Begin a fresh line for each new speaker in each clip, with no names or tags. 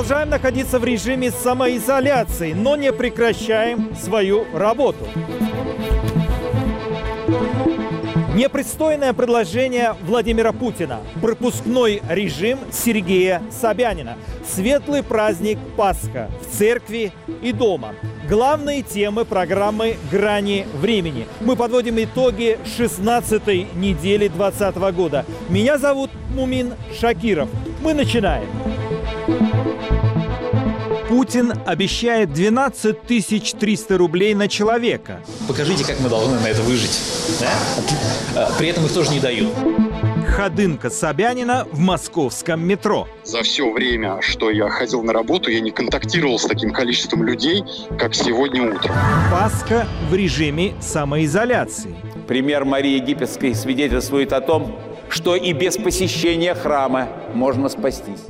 продолжаем находиться в режиме самоизоляции, но не прекращаем свою работу. Непристойное предложение Владимира Путина. Пропускной режим Сергея Собянина. Светлый праздник Пасха в церкви и дома. Главные темы программы «Грани времени». Мы подводим итоги 16-й недели 2020 года. Меня зовут Мумин Шакиров. Мы начинаем. Путин обещает 12 300 рублей на человека.
Покажите, как мы должны на это выжить. Да? При этом их тоже не дают.
Ходынка Собянина в московском метро.
За все время, что я ходил на работу, я не контактировал с таким количеством людей, как сегодня утром.
Пасха в режиме самоизоляции.
Пример Марии Египетской свидетельствует о том, что и без посещения храма можно спастись.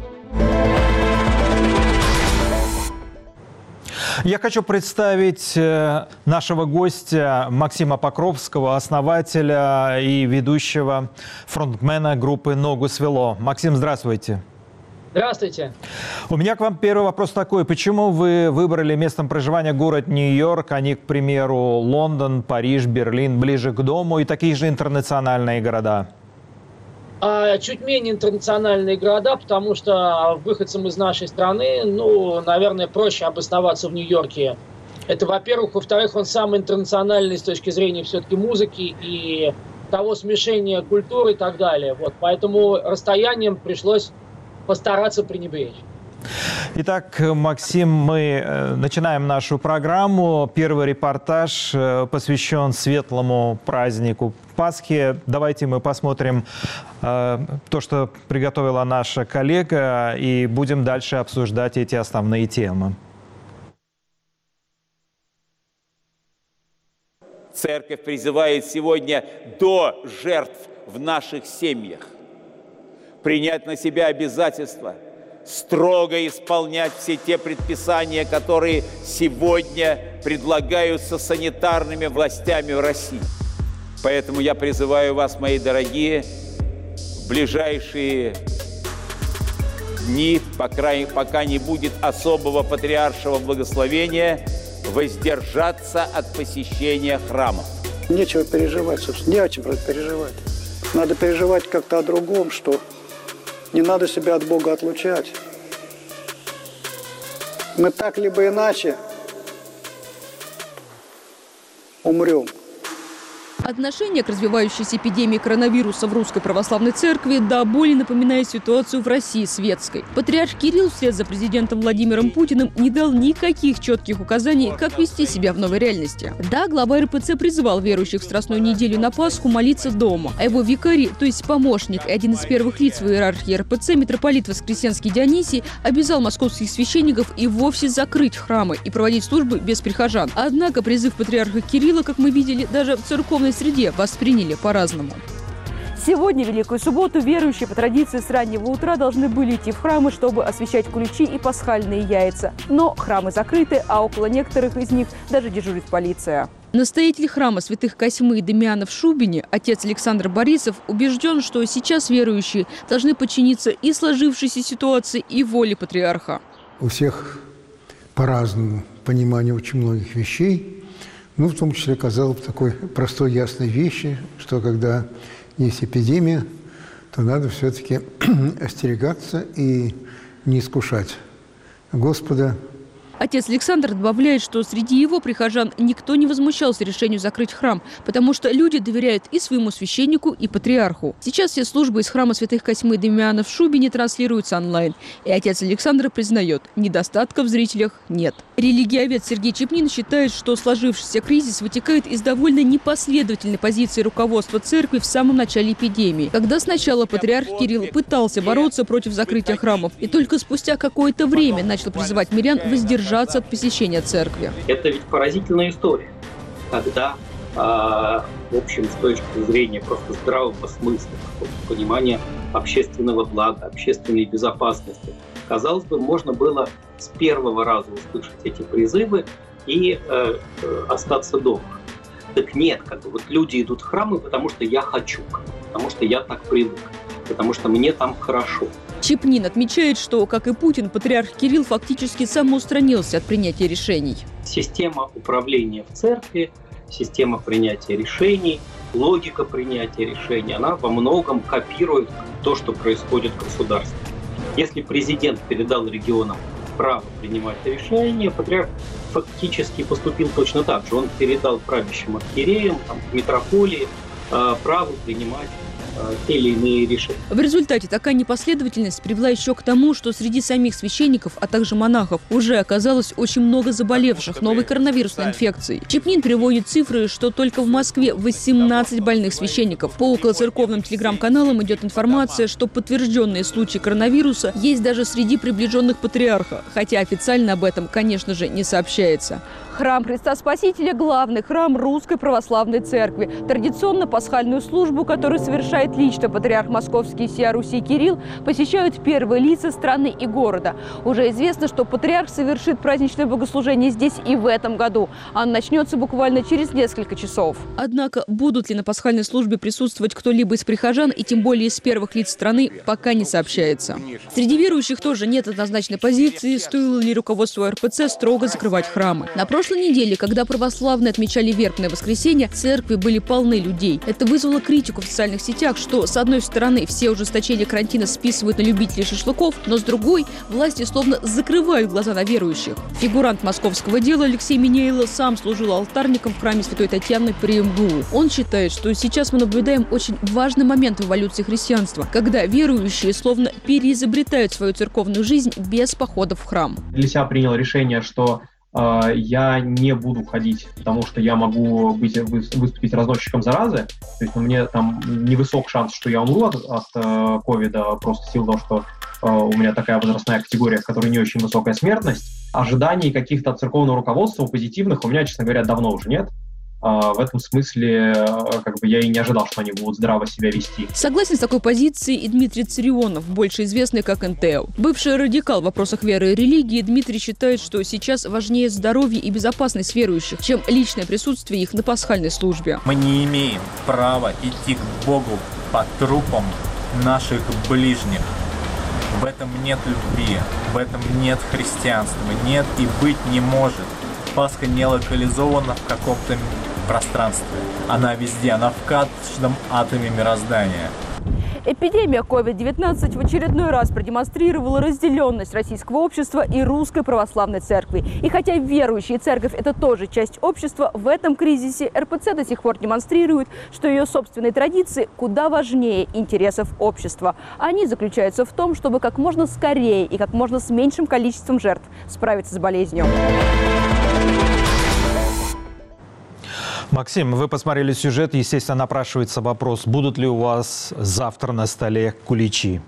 Я хочу представить нашего гостя Максима Покровского, основателя и ведущего фронтмена группы «Ногу свело». Максим, здравствуйте.
Здравствуйте.
У меня к вам первый вопрос такой. Почему вы выбрали местом проживания город Нью-Йорк, а не, к примеру, Лондон, Париж, Берлин, ближе к дому и такие же интернациональные города?
Чуть менее интернациональные города, потому что выходцам из нашей страны, наверное, проще обосноваться в Нью-Йорке. Это, во-первых. Во-вторых, он самый интернациональный с точки зрения все-таки музыки и того смешения культуры и так далее. Вот, поэтому расстоянием пришлось постараться пренебречь.
Итак, Максим, мы начинаем нашу программу. Первый репортаж посвящен светлому празднику Пасхи. Давайте мы посмотрим то, что приготовила наша коллега, и будем дальше обсуждать эти основные темы.
Церковь призывает сегодня до жертв в наших семьях принять на себя обязательства, строго исполнять все те предписания, которые сегодня предлагаются санитарными властями в России. Поэтому я призываю вас, мои дорогие, в ближайшие дни, пока не будет особого патриаршего благословения, воздержаться от посещения храмов.
Нечего переживать, собственно, не о чем переживать. Надо переживать как-то о другом, что не надо себя от Бога отлучать. Мы так либо иначе умрем.
Отношение к развивающейся эпидемии коронавируса в Русской Православной Церкви до боли напоминает ситуацию в России светской. Патриарх Кирилл вслед за президентом Владимиром Путиным не дал никаких четких указаний, как вести себя в новой реальности. Да, глава РПЦ призывал верующих в Страстную неделю на Пасху молиться дома, а его викарий, то есть помощник и один из первых лиц в иерархии РПЦ, митрополит Воскресенский Дионисий, обязал московских священников и вовсе закрыть храмы и проводить службы без прихожан. Однако призыв патриарха Кирилла, как мы видели, даже в церковной среде восприняли по-разному. Сегодня, Великую Субботу, верующие по традиции с раннего утра должны были идти в храмы, чтобы освящать куличи и пасхальные яйца. Но храмы закрыты, а около некоторых из них даже дежурит полиция. Настоятель храма святых Косьмы и Дамиана в Шубине, отец Александр Борисов, убежден, что сейчас верующие должны подчиниться и сложившейся ситуации, и воле патриарха.
У всех по-разному понимание очень многих вещей. В том числе, казалось бы, такой простой, ясной вещи, что когда есть эпидемия, то надо все-таки остерегаться и не искушать Господа. Отец Александр добавляет, что среди его прихожан никто не возмущался решению закрыть храм, потому что люди доверяют и своему священнику, и патриарху. Сейчас все службы из храма святых Косьмы и Дамиана в Шубине транслируются онлайн. И отец Александр признает, недостатков в зрителях нет. Религиовед Сергей Чепнин считает, что сложившийся кризис вытекает из довольно непоследовательной позиции руководства церкви в самом начале эпидемии, когда сначала патриарх Кирилл пытался бороться против закрытия храмов, и только спустя какое-то время начал призывать мирян воздержаться от посещения церкви.
Это ведь поразительная история, когда, в общем, с точки зрения просто здравого смысла, понимания общественного блага, общественной безопасности, казалось бы, можно было с первого раза услышать эти призывы и остаться дома. Так нет, люди идут в храмы, потому что я хочу, потому что я так привык. потому что мне там хорошо.
Чипнин отмечает, что, как и Путин, патриарх Кирилл фактически самоустранился от принятия решений.
Система управления в церкви, система принятия решений, логика принятия решений, она во многом копирует то, что происходит в государстве. Если президент передал регионам право принимать решения, патриарх фактически поступил точно так же. Он передал правящим архиереям, митрополии право принимать те или иные решения.
В результате такая непоследовательность привела еще к тому, что среди самих священников, а также монахов, уже оказалось очень много заболевших новой коронавирусной инфекцией. Чипнин приводит цифры, что только в Москве 18 больных священников. По околоцерковным телеграм-каналам идет информация, что подтвержденные случаи коронавируса есть даже среди приближенных патриарха, хотя официально об этом, конечно же, не сообщается. Храм Христа Спасителя – главный храм Русской Православной Церкви. Традиционно пасхальную службу, которую совершает лично патриарх Московский и всея Руси Кирилл, посещают первые лица страны и города. Уже известно, что патриарх совершит праздничное богослужение здесь и в этом году. Оно начнется буквально через несколько часов. Однако, будут ли на пасхальной службе присутствовать кто-либо из прихожан, и тем более из первых лиц страны, пока не сообщается. Среди верующих тоже нет однозначной позиции, стоило ли руководству РПЦ строго закрывать храмы. На прошлой неделе, когда православные отмечали Вербное воскресенье, церкви были полны людей. Это вызвало критику в социальных сетях, что, с одной стороны, все ужесточения карантина списывают на любителей шашлыков, но с другой, власти словно закрывают глаза на верующих. Фигурант московского дела Алексей Минейло сам служил алтарником в храме Святой Татьяны при МГУ. Он считает, что сейчас мы наблюдаем очень важный момент в эволюции христианства, когда верующие словно переизобретают свою церковную жизнь без походов в храм.
Для себя принял решение, что я не буду ходить, потому что я могу выступить разносчиком заразы. То есть мне там невысок шанс, что я умру от ковида, просто в силу того, что у меня такая возрастная категория, в которой не очень высокая смертность. Ожиданий каких-то от церковного руководства позитивных у меня, честно говоря, давно уже нет. В этом смысле я и не ожидал, что они будут здраво себя вести.
Согласен с такой позицией и Дмитрий Царионов, больше известный как НТЛ. Бывший радикал в вопросах веры и религии, Дмитрий считает, что сейчас важнее здоровье и безопасность верующих, чем личное присутствие их на пасхальной службе.
Мы не имеем права идти к Богу по трупам наших ближних. В этом нет любви, в этом нет христианства, нет и быть не может. Пасха не локализована в каком-то пространстве. Она везде, она в каждом атоме мироздания.
Эпидемия COVID-19 в очередной раз продемонстрировала разделенность российского общества и Русской Православной Церкви. И хотя верующие церковь – это тоже часть общества, в этом кризисе РПЦ до сих пор демонстрирует, что ее собственные традиции куда важнее интересов общества. Они заключаются в том, чтобы как можно скорее и как можно с меньшим количеством жертв справиться с болезнью.
Максим, вы посмотрели сюжет, естественно, напрашивается вопрос, будут ли у вас завтра на столе куличи?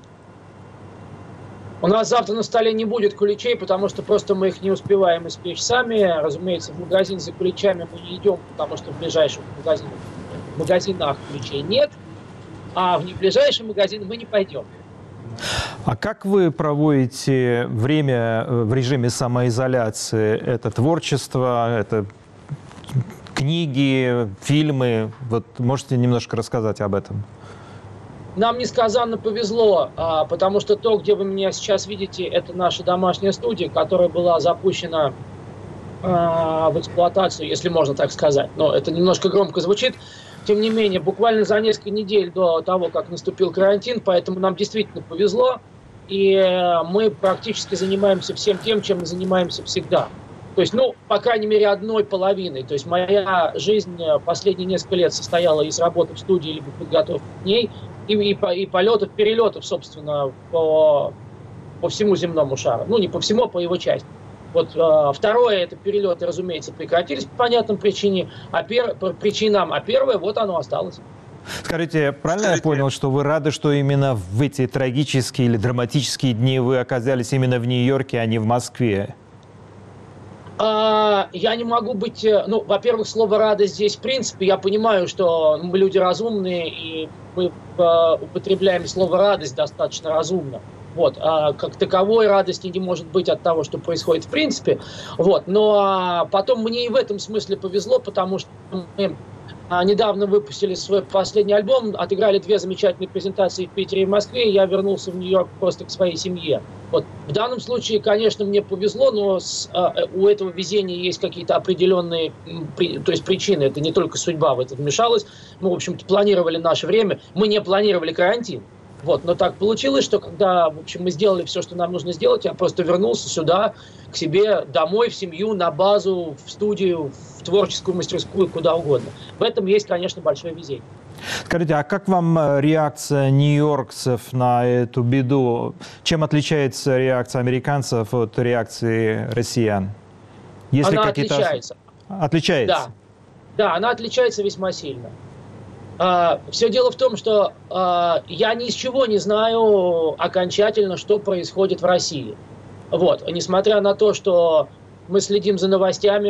У нас завтра на столе не будет куличей, потому что просто мы их не успеваем испечь сами. Разумеется, в магазин за куличами мы не идем, потому что в ближайших магазинах куличей нет, а в неближайший магазин мы не пойдем.
А как вы проводите время в режиме самоизоляции? Это творчество, это книги, фильмы? Вот можете немножко рассказать об этом?
Нам несказанно повезло, потому что то, где вы меня сейчас видите, это наша домашняя студия, которая была запущена в эксплуатацию, если можно так сказать. Но это немножко громко звучит. Тем не менее, буквально за несколько недель до того, как наступил карантин, поэтому нам действительно повезло. И мы практически занимаемся всем тем, чем мы занимаемся всегда. То есть, по крайней мере, одной половиной. То есть моя жизнь последние несколько лет состояла из работы в студии, либо подготовки к ней, и полетов, перелетов, собственно, по всему земному шару. Не по всему, а по его части. Вот второе, это перелеты, разумеется, прекратились по понятным причинам, а первое, вот оно осталось.
Скажите, правильно я понял, что вы рады, что именно в эти трагические или драматические дни вы оказались именно в Нью-Йорке, а не в Москве?
Я не могу быть... во-первых, слово «рада» здесь в принципе. Я понимаю, что мы люди разумные, и мы употребляем слово «радость» достаточно разумно. Вот. Как таковой радости не может быть от того, что происходит в принципе. Вот. Но потом мне и в этом смысле повезло, потому что мы недавно выпустили свой последний альбом, отыграли 2 замечательные презентации в Питере и в Москве, и я вернулся в Нью-Йорк просто к своей семье. Вот. В данном случае, конечно, мне повезло, но у этого везения есть какие-то определенные причины. Это не только судьба в это вмешалась. Мы, в общем-то, планировали наше время. Мы не планировали карантин. Вот. Но так получилось, что когда, в общем, мы сделали все, что нам нужно сделать, я просто вернулся сюда, к себе, домой, в семью, на базу, в студию, в творческую мастерскую, куда угодно. В этом есть, конечно, большое везение.
Скажите, а как вам реакция нью-йоркцев на эту беду? Чем отличается реакция американцев от реакции россиян? Если
она отличается.
Отличается?
Да, она отличается весьма сильно. Все дело в том, что я ни с чего не знаю окончательно, что происходит в России. Вот. Несмотря на то, что мы следим за новостями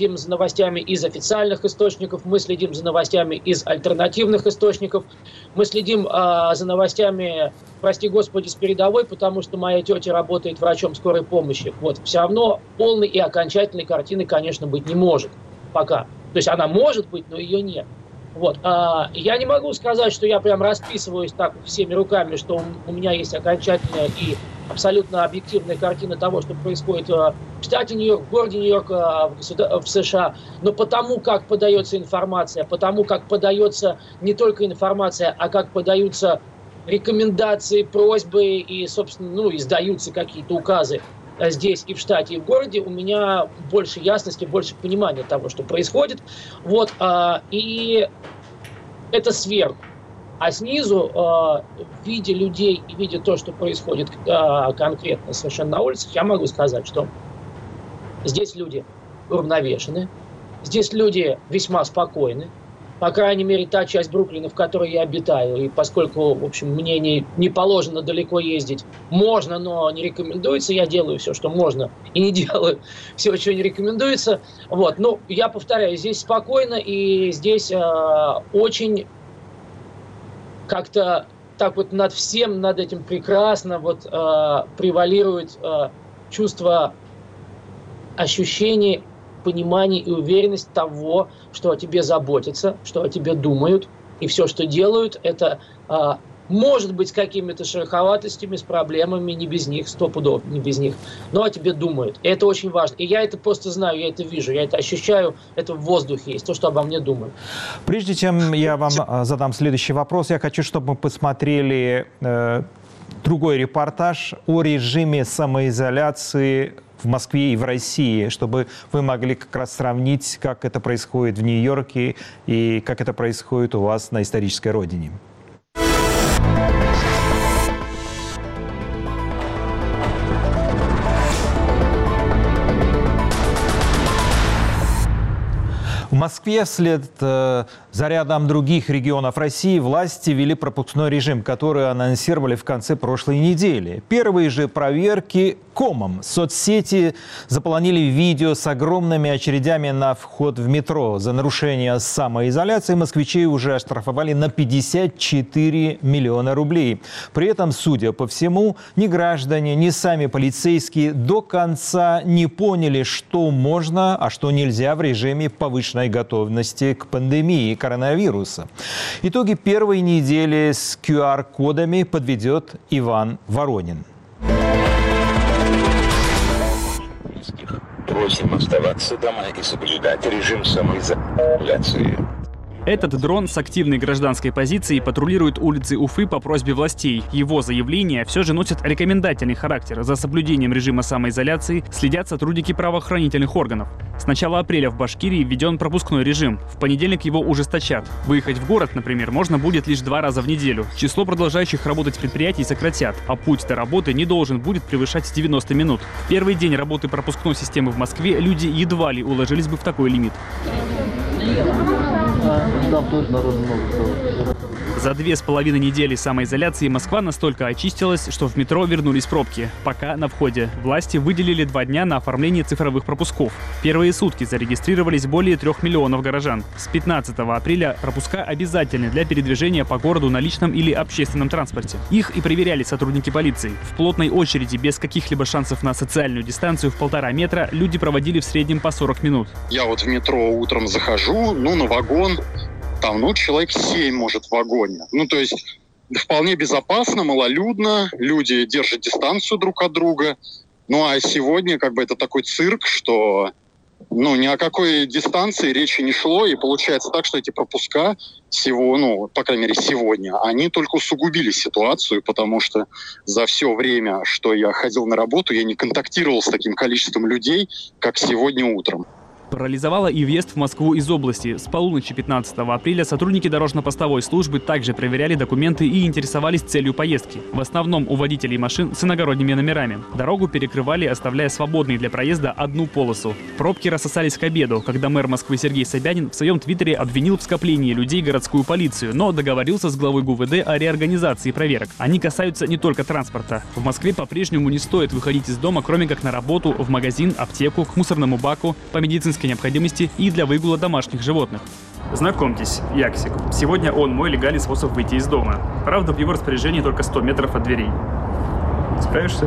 из официальных источников, мы следим за новостями из альтернативных источников, мы следим за новостями, прости господи, с передовой, потому что моя тетя работает врачом скорой помощи. Вот. Все равно полной и окончательной картины, конечно, быть не может пока. То есть она может быть, но ее нет. Вот. Я не могу сказать, что я прям расписываюсь так всеми руками, что у меня есть окончательная и абсолютно объективная картина того, что происходит в штате Нью-Йорк, в городе Нью-Йорк, в США. Но потому, как подается информация, потому, как подается не только информация, а как подаются рекомендации, просьбы и, собственно, издаются какие-то указы здесь и в штате, и в городе, у меня больше ясности, больше понимания того, что происходит. Вот, и это сверху. А снизу, в виде людей и видя то, что происходит конкретно совершенно на улицах, я могу сказать, что здесь люди уравновешены, здесь люди весьма спокойны. По крайней мере, та часть Бруклина, в которой я обитаю, и поскольку, в общем, мне не положено далеко ездить, можно, но не рекомендуется, я делаю все, что можно, и не делаю все, что не рекомендуется. Вот. Но я повторяю, здесь спокойно, и здесь очень как-то так вот над всем, над этим прекрасно превалирует чувство ощущений, понимание и уверенность того, что о тебе заботятся, что о тебе думают, и все, что делают, это может быть с какими-то шероховатостями, с проблемами, не без них, 100%, не без них, но о тебе думают. И это очень важно. И я это просто знаю, я это вижу, я это ощущаю, это в воздухе есть, то, что обо мне думают.
Прежде чем я вам задам следующий вопрос, я хочу, чтобы мы посмотрели другой репортаж о режиме самоизоляции в Москве и в России, чтобы вы могли как раз сравнить, как это происходит в Нью-Йорке и как это происходит у вас на исторической родине. В Москве вслед за рядом других регионов России власти ввели пропускной режим, который анонсировали в конце прошлой недели. Первые же проверки комом. Соцсети заполонили видео с огромными очередями на вход в метро. За нарушение самоизоляции москвичей уже оштрафовали на 54 миллиона рублей. При этом, судя по всему, ни граждане, ни сами полицейские до конца не поняли, что можно, а что нельзя в режиме повышенной готовности к пандемии коронавируса. Итоги первой недели с QR-кодами подведет Иван Воронин.
Просим оставаться дома и соблюдать режим самоизоляции.
Этот дрон с активной гражданской позицией патрулирует улицы Уфы по просьбе властей. Его заявления все же носят рекомендательный характер. За соблюдением режима самоизоляции следят сотрудники правоохранительных органов. С начала апреля в Башкирии введен пропускной режим. В понедельник его ужесточат. Выехать в город, например, можно будет лишь 2 раза в неделю. Число продолжающих работать предприятий сократят, а путь до работы не должен будет превышать 90 минут. В первый день работы пропускной системы в Москве люди едва ли уложились бы в такой лимит. За 2,5 недели самоизоляции Москва настолько очистилась, что в метро вернулись пробки. Пока на входе. Власти выделили 2 дня на оформление цифровых пропусков. Первые сутки зарегистрировались более 3 миллионов горожан. С 15 апреля пропуска обязательны для передвижения по городу на личном или общественном транспорте. Их и проверяли сотрудники полиции. В плотной очереди без каких-либо шансов на социальную дистанцию в 1,5 метра люди проводили в среднем по 40 минут.
Я вот в метро утром захожу, на вагон, там, ну, человек 7, может, в вагоне. Ну, то есть вполне безопасно, малолюдно, люди держат дистанцию друг от друга. Ну, а сегодня как бы это такой цирк, что ну, ни о какой дистанции речи не шло, и получается так, что эти пропуска всего, ну, по крайней мере, сегодня, они только усугубили ситуацию, потому что за все время, что я ходил на работу, я не контактировал с таким количеством людей, как сегодня утром.
Парализовала и въезд в Москву из области. С полуночи 15 апреля сотрудники дорожно-постовой службы также проверяли документы и интересовались целью поездки. В основном у водителей машин с иногородними номерами. Дорогу перекрывали, оставляя свободной для проезда одну полосу. Пробки рассосались к обеду, когда мэр Москвы Сергей Собянин в своем твиттере обвинил в скоплении людей городскую полицию, но договорился с главой ГУВД о реорганизации проверок. Они касаются не только транспорта. В Москве по-прежнему не стоит выходить из дома, кроме как на работу, в магазин, аптеку, к мусорному баку, по медицинской необходимости и для выгула домашних животных. Знакомьтесь, Яксик. Сегодня он мой легальный способ выйти из дома. Правда, в его распоряжении только 100 метров от дверей. Справишься?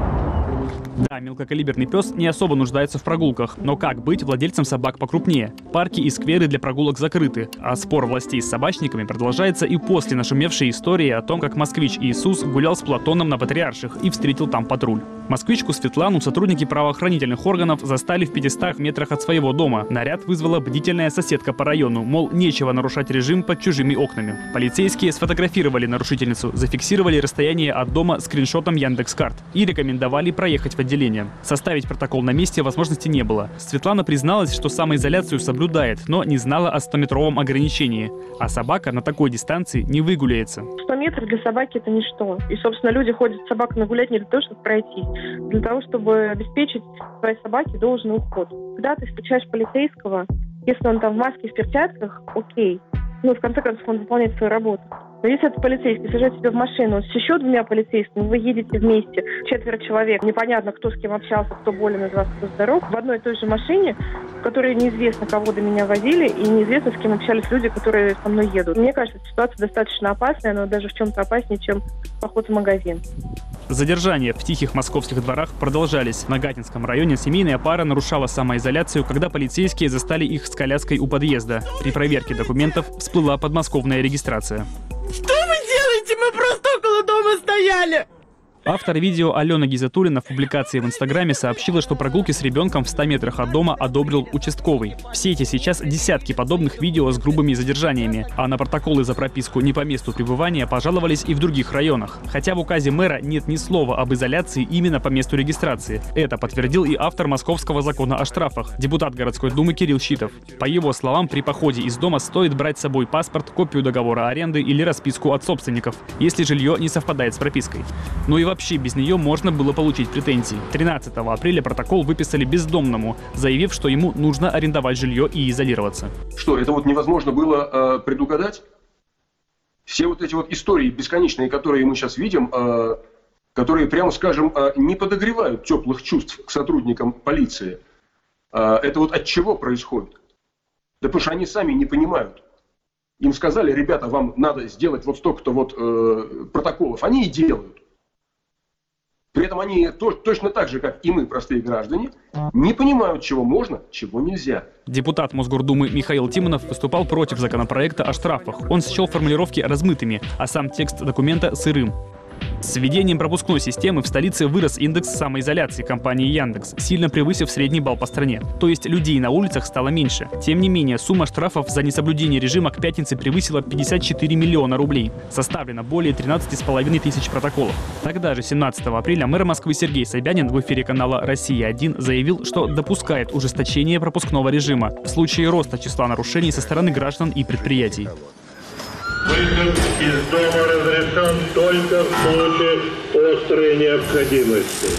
Да, мелкокалиберный пес не особо нуждается в прогулках, но как быть владельцам собак покрупнее? Парки и скверы для прогулок закрыты, а спор властей с собачниками продолжается и после нашумевшей истории о том, как москвич Иисус гулял с Платоном на Патриарших и встретил там патруль. Москвичку Светлану сотрудники правоохранительных органов застали в 500 метрах от своего дома. Наряд вызвала бдительная соседка по району, мол, нечего нарушать режим под чужими окнами. Полицейские сфотографировали нарушительницу, зафиксировали расстояние от дома скриншотом Яндекс.Карт и рекомендовали проехать в отделение. Составить протокол на месте возможности не было. Светлана призналась, что самоизоляцию соблюдает, но не знала о 100-метровом ограничении. А собака на такой дистанции не выгуляется.
100 метров для собаки это ничто. И, собственно, люди ходят с собакой гулять не для того, чтобы пройтись, для того, чтобы обеспечить своей собаке должный уход. Когда ты встречаешь полицейского, если он там в маске, в перчатках, окей. Ну, в конце концов, он выполняет свою работу. Но если этот полицейский сажает тебя в машину с еще 2 полицейскими, вы едете вместе, 4 человек, непонятно, кто с кем общался, кто болен из вас, кто здоров, в одной и той же машине, в которой неизвестно, кого до меня возили, и неизвестно, с кем общались люди, которые со мной едут. Мне кажется, ситуация достаточно опасная, но даже в чем-то опаснее, чем поход в магазин.
Задержания в тихих московских дворах продолжались. На Гатинском районе семейная пара нарушала самоизоляцию, когда полицейские застали их с коляской у подъезда. При проверке документов всплыла подмосковная регистрация.
Что вы делаете? Мы просто около дома стояли!
Автор видео Алена Гизатуллина в публикации в Инстаграме сообщила, что прогулки с ребенком в 100 метрах от дома одобрил участковый. В сети сейчас десятки подобных видео с грубыми задержаниями, а на протоколы за прописку не по месту пребывания пожаловались и в других районах. Хотя в указе мэра нет ни слова об изоляции именно по месту регистрации. Это подтвердил и автор московского закона о штрафах, депутат городской думы Кирилл Щитов. По его словам, при походе из дома стоит брать с собой паспорт, копию договора аренды или расписку от собственников, если жилье не совпадает с пропиской. Ну и вообще без нее можно было получить претензии. 13 апреля протокол выписали бездомному, заявив, что ему нужно арендовать жилье и изолироваться.
Что, это вот невозможно было предугадать? Все вот эти вот истории бесконечные, которые мы сейчас видим, которые, прямо скажем, не подогревают теплых чувств к сотрудникам полиции. Это вот от чего происходит? Да потому что они сами не понимают. Им сказали, ребята, вам надо сделать вот столько-то вот протоколов. Они и делают. При этом они точно так же, как и мы, простые граждане, не понимают, чего можно, чего нельзя.
Депутат Мосгордумы Михаил Тимонов выступал против законопроекта о штрафах. Он счел формулировки размытыми, а сам текст документа сырым. С введением пропускной системы в столице вырос индекс самоизоляции компании Яндекс, сильно превысив средний балл по стране. То есть людей на улицах стало меньше. Тем не менее, сумма штрафов за несоблюдение режима к пятнице превысила 54 миллиона рублей. Составлено более 13,5 тысяч протоколов. Тогда же, 17 апреля, мэр Москвы Сергей Собянин в эфире канала «Россия-1» заявил, что допускает ужесточение пропускного режима в случае роста числа нарушений со стороны граждан и предприятий.
Выход из дома разрешен только в случае острой необходимости.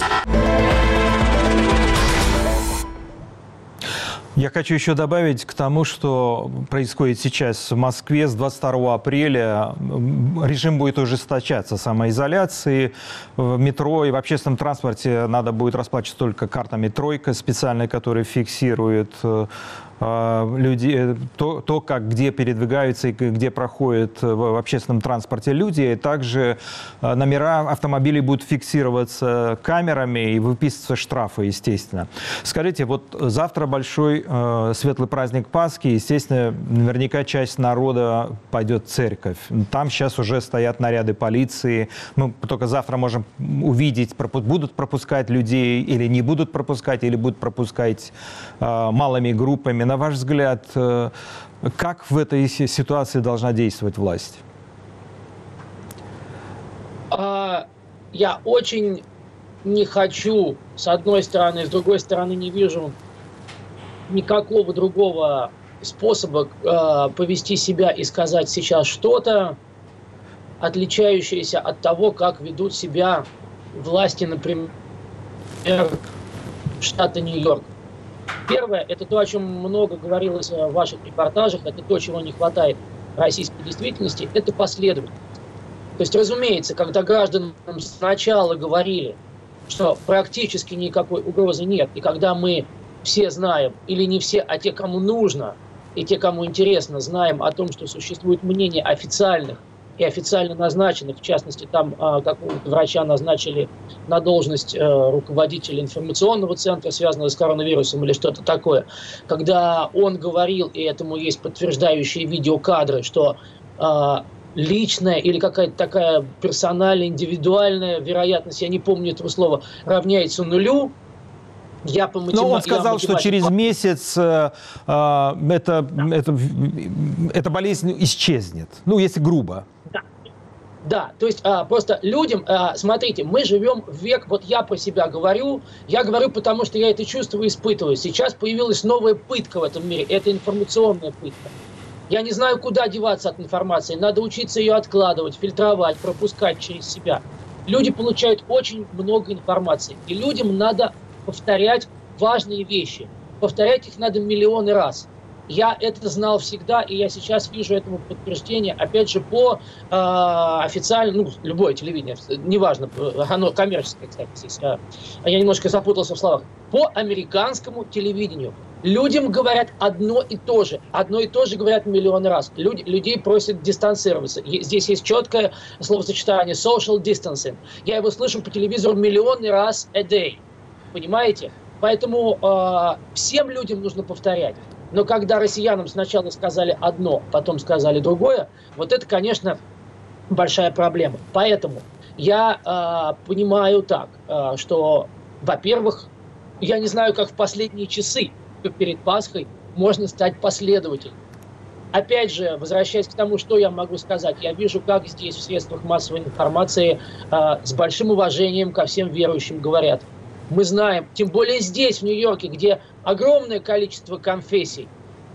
Я хочу еще добавить к тому, что происходит сейчас в Москве. С 22 апреля режим будет ужесточаться самоизоляции. В метро и в общественном транспорте надо будет расплачиваться только картами «Тройка» специальной, которая фиксирует люди, то, как, где передвигаются и где проходят в общественном транспорте люди. И также номера автомобилей будут фиксироваться камерами и выписываться штрафы, естественно. Скажите, вот завтра большой светлый праздник Пасхи, естественно, наверняка часть народа пойдет в церковь. Там сейчас уже стоят наряды полиции. Мы только завтра можем увидеть, будут пропускать людей или не будут пропускать, или будут пропускать малыми группами. На ваш взгляд, как в этой ситуации должна действовать власть?
Я очень не хочу, с одной стороны, с другой стороны, не вижу никакого другого способа повести себя и сказать сейчас что-то, отличающееся от того, как ведут себя власти, например, штата Нью-Йорк. Первое, это то, о чем много говорилось в ваших репортажах, это то, чего не хватает российской действительности, это последовательность. То есть, разумеется, когда гражданам сначала говорили, что практически никакой угрозы нет, и когда мы все знаем, или не все, а те, кому нужно, и те, кому интересно, знаем о том, что существует мнение официальных и официально назначенных, в частности, там какого-то врача назначили на должность руководителя информационного центра, связанного с коронавирусом или что-то такое. Когда он говорил, и этому есть подтверждающие видеокадры, что личная или какая-то такая персональная, индивидуальная вероятность, я не помню этого слова, равняется нулю. Но он сказал, что через месяц эта болезнь исчезнет. Ну, если грубо. Да, то есть просто людям, смотрите, мы живем в век, вот я про себя говорю, потому что я это чувствую и испытываю. Сейчас появилась новая пытка в этом мире, это информационная пытка. Я не знаю, куда деваться от информации, надо учиться ее откладывать, фильтровать, пропускать через себя. Люди получают очень много информации, и людям надо повторять важные вещи. Повторять их надо миллионы раз. Я это знал всегда, и я сейчас вижу этому подтверждение, опять же, по официальному, любое телевидение, неважно, оно коммерческое, кстати, здесь, я немножко запутался в словах, по американскому телевидению. Людям говорят одно и то же говорят миллионы раз. Людей просят дистанцироваться. Здесь есть четкое словосочетание social distancing. Я его слышу по телевизору миллионы раз a day. Понимаете? Поэтому всем людям нужно повторять. Но когда россиянам сначала сказали одно, потом сказали другое, вот это, конечно, большая проблема. Поэтому я понимаю так, что, во-первых, я не знаю, как в последние часы перед Пасхой можно стать последовательным. Опять же, возвращаясь к тому, что я могу сказать, я вижу, как здесь в средствах массовой информации с большим уважением ко всем верующим говорят. Мы знаем, тем более здесь, в Нью-Йорке, где огромное количество конфессий.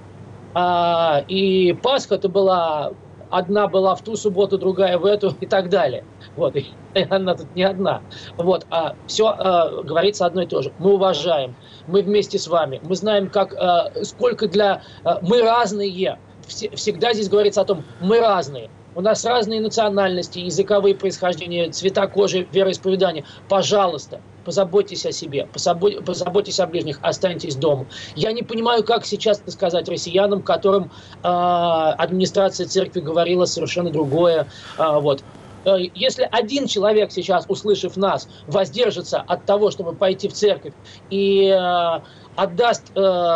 И Пасха-то была, одна была в ту субботу, другая в эту и так далее. Вот, и она тут не одна. Вот, все говорится одно и то же. Мы уважаем, мы вместе с вами, мы знаем, сколько мы разные. Всегда здесь говорится о том, мы разные. У нас разные национальности, языковые происхождения, цвета кожи, вероисповедания. Пожалуйста, позаботьтесь о себе, позаботьтесь о ближних, останьтесь дома. Я не понимаю, как сейчас это сказать россиянам, которым администрация церкви говорила совершенно другое. Вот. Если один человек сейчас, услышав нас, воздержится от того, чтобы пойти в церковь и отдаст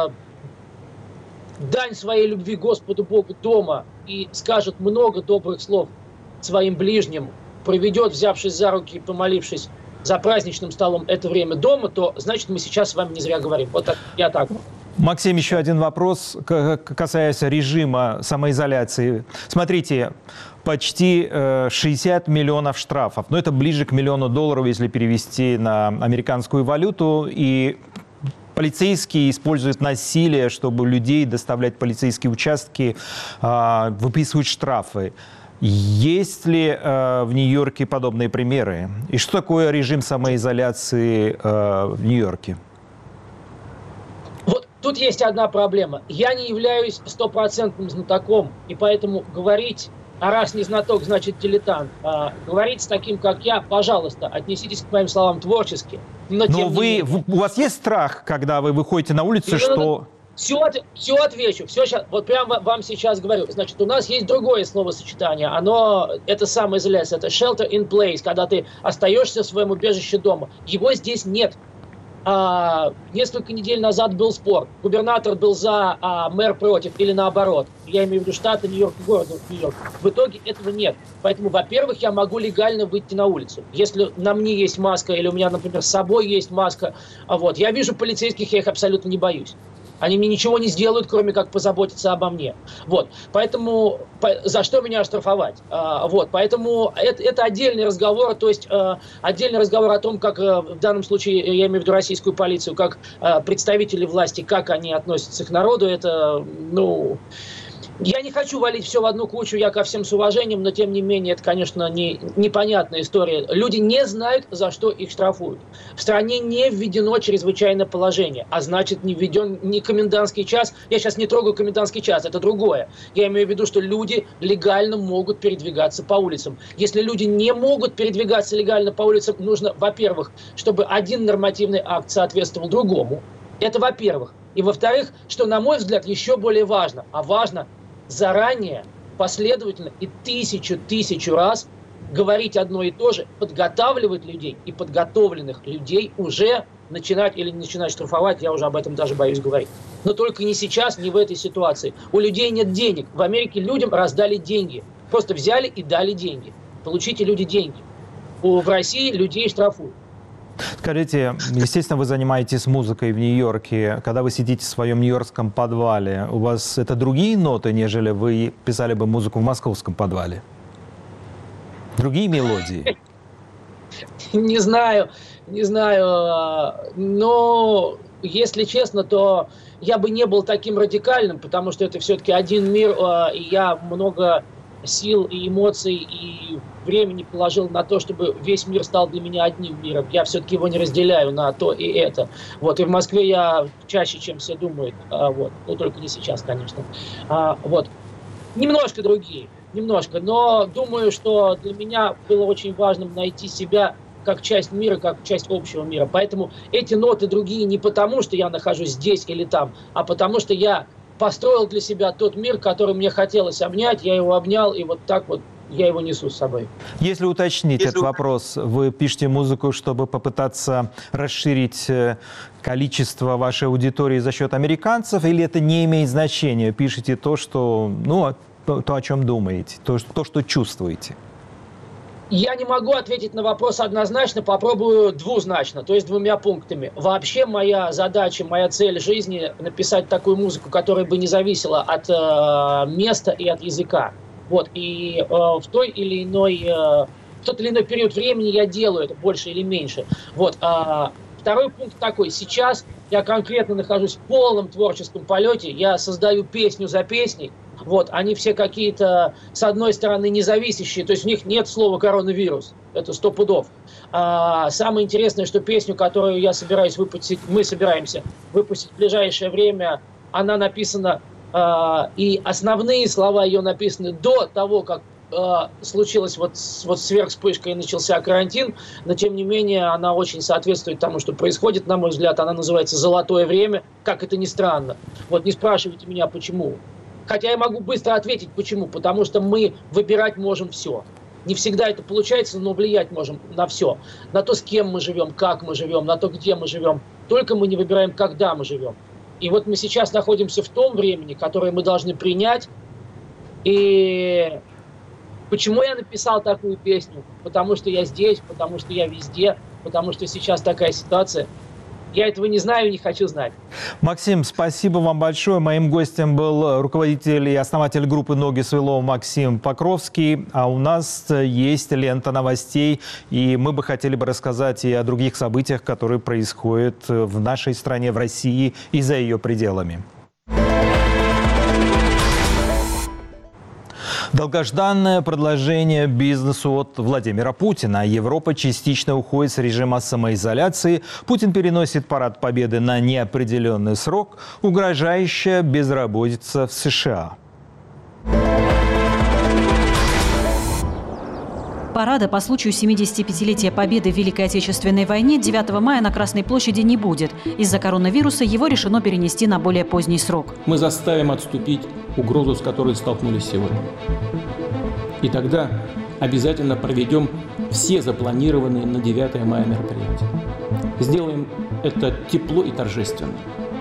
дань своей любви Господу Богу дома и скажет много добрых слов своим ближним, проведет, взявшись за руки и помолившись за праздничным столом это время дома, то, значит, мы сейчас с вами не зря говорим. Вот так, я так.
Максим, еще один вопрос, касаясь режима самоизоляции. Смотрите, почти 60 миллионов штрафов. Но это ближе к $1 миллиону, если перевести на американскую валюту. И полицейские используют насилие, чтобы людей доставлять в полицейские участки, выписывают штрафы. Есть ли в Нью-Йорке подобные примеры? И что такое режим самоизоляции в Нью-Йорке?
Вот тут есть одна проблема. Я не являюсь стопроцентным знатоком, и поэтому говорить, а раз не знаток, значит дилетант, говорить с таким, как я, пожалуйста, отнеситесь к моим словам творчески. Но
у вас есть страх, когда вы выходите на улицу, что
Все отвечу. Все сейчас, вот прямо вам сейчас говорю. Значит, у нас есть другое словосочетание. Это самоизоляция. Это shelter in place, когда ты остаешься в своем убежище дома. Его здесь нет. Несколько недель назад был спор. Губернатор был за, мэр против или наоборот. Я имею в виду штаты Нью-Йорк и города Нью-Йорк. В итоге этого нет. Поэтому, во-первых, я могу легально выйти на улицу. Если на мне есть маска или у меня, например, с собой есть маска, я вижу полицейских, я их абсолютно не боюсь. Они мне ничего не сделают, кроме как позаботиться обо мне. Поэтому за что меня оштрафовать? Поэтому это отдельный разговор, то есть отдельный разговор о том, как в данном случае, я имею в виду российскую полицию, как представители власти, как они относятся к народу, это, я не хочу валить все в одну кучу, я ко всем с уважением, но тем не менее это, конечно, непонятная история. Люди не знают, за что их штрафуют. В стране не введено чрезвычайное положение, а значит не введен ни комендантский час. Я сейчас не трогаю комендантский час, это другое. Я имею в виду, что люди легально могут передвигаться по улицам. Если люди не могут передвигаться легально по улицам, нужно, во-первых, чтобы один нормативный акт соответствовал другому. Это во-первых. И во-вторых, что, на мой взгляд, еще более важно, важно заранее, последовательно и тысячу раз говорить одно и то же, подготавливать людей и подготовленных людей уже начинать или не начинать штрафовать, я уже об этом даже боюсь говорить. Но только не сейчас, не в этой ситуации. У людей нет денег. В Америке людям раздали деньги. Просто взяли и дали деньги. Получите, люди, деньги. В России людей штрафуют.
Скажите, естественно, вы занимаетесь музыкой в Нью-Йорке. Когда вы сидите в своем нью-йоркском подвале, у вас это другие ноты, нежели вы писали бы музыку в московском подвале? Другие мелодии?
Не знаю. Но, если честно, то я бы не был таким радикальным, потому что это все-таки один мир, и я много сил и эмоций и времени положил на то, чтобы весь мир стал для меня одним миром. Я все-таки его не разделяю на то и это. И в Москве я чаще, чем все думают. Но только не сейчас, конечно. Немножко другие. Но думаю, что для меня было очень важным найти себя как часть мира, как часть общего мира. Поэтому эти ноты другие не потому, что я нахожусь здесь или там, а потому что я построил для себя тот мир, который мне хотелось обнять, я его обнял, и так я его несу с собой.
Если уточнить этот вопрос, вы пишете музыку, чтобы попытаться расширить количество вашей аудитории за счет американцев, или это не имеет значения? Пишете то, о чем думаете, то, что чувствуете?
Я не могу ответить на вопрос однозначно, попробую двузначно, то есть двумя пунктами. Вообще моя задача, моя цель жизни — написать такую музыку, которая бы не зависела от места и от языка. И в тот или иной период времени я делаю это больше или меньше. Второй пункт такой. Сейчас я конкретно нахожусь в полном творческом полете, я создаю песню за песней. Они все какие-то, с одной стороны, независящие, то есть в них нет слова «коронавирус», это 100 пудов. Самое интересное, что песню, которую мы собираемся выпустить в ближайшее время, она написана, и основные слова ее написаны до того, как случилась сверхвспышка и начался карантин, но тем не менее она очень соответствует тому, что происходит, на мой взгляд. Она называется «Золотое время», как это ни странно. Не спрашивайте меня, почему. Хотя я могу быстро ответить, почему. Потому что мы выбирать можем все. Не всегда это получается, но влиять можем на все. На то, с кем мы живем, как мы живем, на то, где мы живем. Только мы не выбираем, когда мы живем. И мы сейчас находимся в том времени, которое мы должны принять. И почему я написал такую песню? Потому что я здесь, потому что я везде, потому что сейчас такая ситуация. Я этого не знаю и не хочу знать.
Максим, спасибо вам большое. Моим гостем был руководитель и основатель группы «Ноги свело» Максим Покровский. А у нас есть лента новостей, и мы бы хотели рассказать и о других событиях, которые происходят в нашей стране, в России и за ее пределами. Долгожданное продолжение бизнесу от Владимира Путина. Европа частично уходит с режима самоизоляции. Путин переносит парад Победы на неопределенный срок. Угрожающая безработица в США.
Парада по случаю 75-летия Победы в Великой Отечественной войне 9 мая на Красной площади не будет. Из-за коронавируса его решено перенести на более поздний срок.
Мы заставим отступить угрозу, с которой столкнулись сегодня. И тогда обязательно проведем все запланированные на 9 мая мероприятия. Сделаем это тепло и торжественно.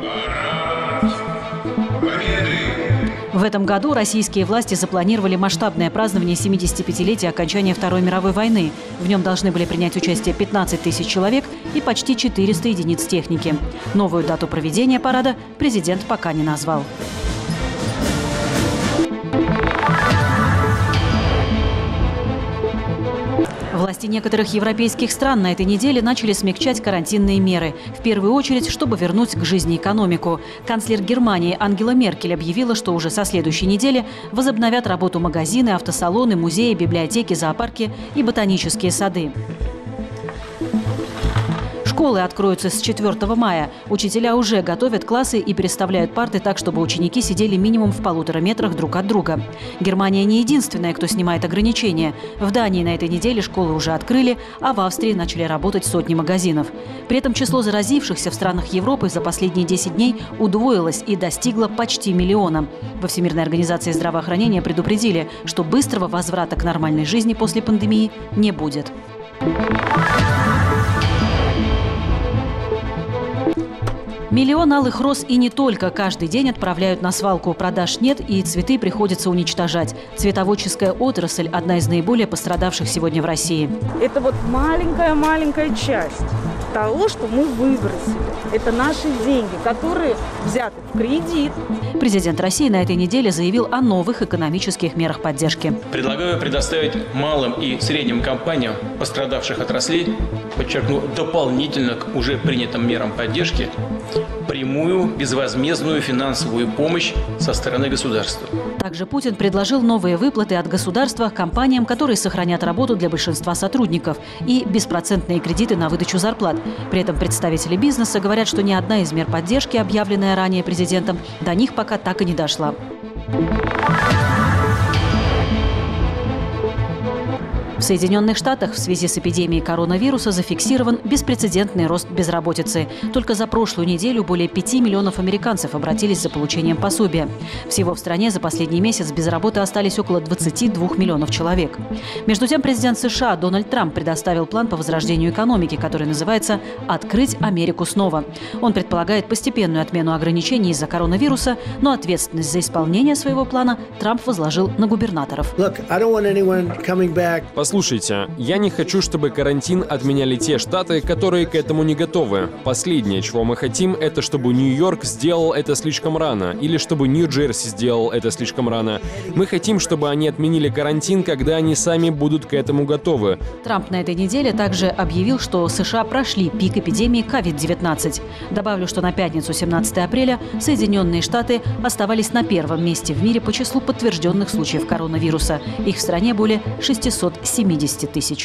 В этом году российские власти запланировали масштабное празднование 75-летия окончания Второй мировой войны. В нем должны были принять участие 15 тысяч человек и почти 400 единиц техники. Новую дату проведения парада президент пока не назвал. Власти некоторых европейских стран на этой неделе начали смягчать карантинные меры. В первую очередь, чтобы вернуть к жизни экономику. Канцлер Германии Ангела Меркель объявила, что уже со следующей недели возобновят работу магазины, автосалоны, музеи, библиотеки, зоопарки и ботанические сады. Школы откроются с 4 мая. Учителя уже готовят классы и переставляют парты так, чтобы ученики сидели минимум в 1,5 метрах друг от друга. Германия не единственная, кто снимает ограничения. В Дании на этой неделе школы уже открыли, а в Австрии начали работать сотни магазинов. При этом число заразившихся в странах Европы за последние 10 дней удвоилось и достигло почти 1 миллиона. Во Всемирной организации здравоохранения предупредили, что быстрого возврата к нормальной жизни после пандемии не будет. Миллион алых роз и не только каждый день отправляют на свалку. Продаж нет, и цветы приходится уничтожать. Цветоводческая отрасль – одна из наиболее пострадавших сегодня в России.
Это вот маленькая часть того, что мы выбросили. Это наши деньги, которые взяты в кредит.
Президент России на этой неделе заявил о новых экономических мерах поддержки.
Предлагаю предоставить малым и средним компаниям пострадавших отраслей, подчеркну, дополнительно к уже принятым мерам поддержки, прямую безвозмездную финансовую помощь со стороны государства.
Также Путин предложил новые выплаты от государства компаниям, которые сохранят работу для большинства сотрудников, и беспроцентные кредиты на выдачу зарплат. При этом представители бизнеса говорят, что ни одна из мер поддержки, объявленная ранее президентом, до них пока так и не дошла. В Соединенных Штатах в связи с эпидемией коронавируса зафиксирован беспрецедентный рост безработицы. Только за прошлую неделю более 5 миллионов американцев обратились за получением пособия. Всего в стране за последний месяц без работы остались около 22 миллионов человек. Между тем, президент США Дональд Трамп предоставил план по возрождению экономики, который называется «Открыть Америку снова». Он предполагает постепенную отмену ограничений из-за коронавируса, но ответственность за исполнение своего плана Трамп возложил на губернаторов.
Послушайте, я не хочу, чтобы карантин отменяли те штаты, которые к этому не готовы. Последнее, чего мы хотим, это чтобы Нью-Йорк сделал это слишком рано, или чтобы Нью-Джерси сделал это слишком рано. Мы хотим, чтобы они отменили карантин, когда они сами будут к этому готовы.
Трамп на этой неделе также объявил, что США прошли пик эпидемии COVID-19. Добавлю, что на пятницу, 17 апреля, Соединенные Штаты оставались на первом месте в мире по числу подтвержденных случаев коронавируса. Их в стране более 670 тысяч.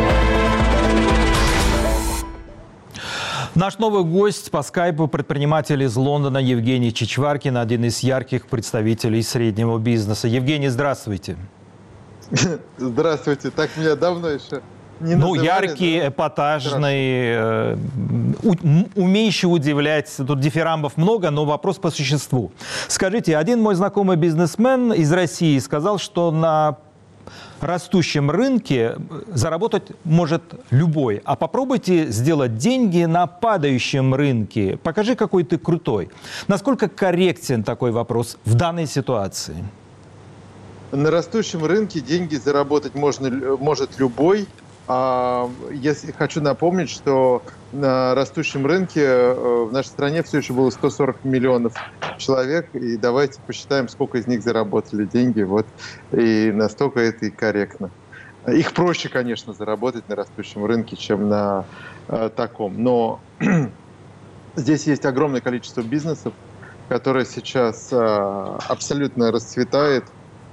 Наш новый гость по скайпу — предприниматель из Лондона Евгений Чичваркин, один из ярких представителей среднего бизнеса. Евгений, здравствуйте.
Здравствуйте. Так меня давно еще не называли.
Яркий, да? Эпатажный, умеющий удивлять. Тут дифирамбов много, но вопрос по существу. Скажите, один мой знакомый бизнесмен из России сказал, что на растущем рынке заработать может любой. А попробуйте сделать деньги на падающем рынке. Покажи, какой ты крутой. Насколько корректен такой вопрос в данной ситуации?
На растущем рынке деньги заработать может любой. Хочу напомнить, что на растущем рынке в нашей стране все еще было 140 миллионов человек. И давайте посчитаем, сколько из них заработали деньги. Вот. И настолько это и корректно. Их проще, конечно, заработать на растущем рынке, чем на таком. Но здесь есть огромное количество бизнесов, которое сейчас абсолютно расцветает.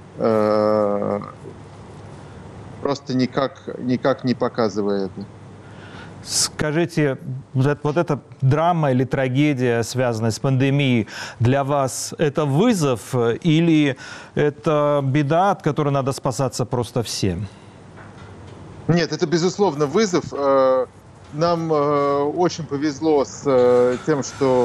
Просто никак не показывая это.
Скажите, вот эта драма или трагедия, связанная с пандемией, для вас это вызов или это беда, от которой надо спасаться просто всем?
Нет, это, безусловно, вызов. Нам очень повезло с тем, что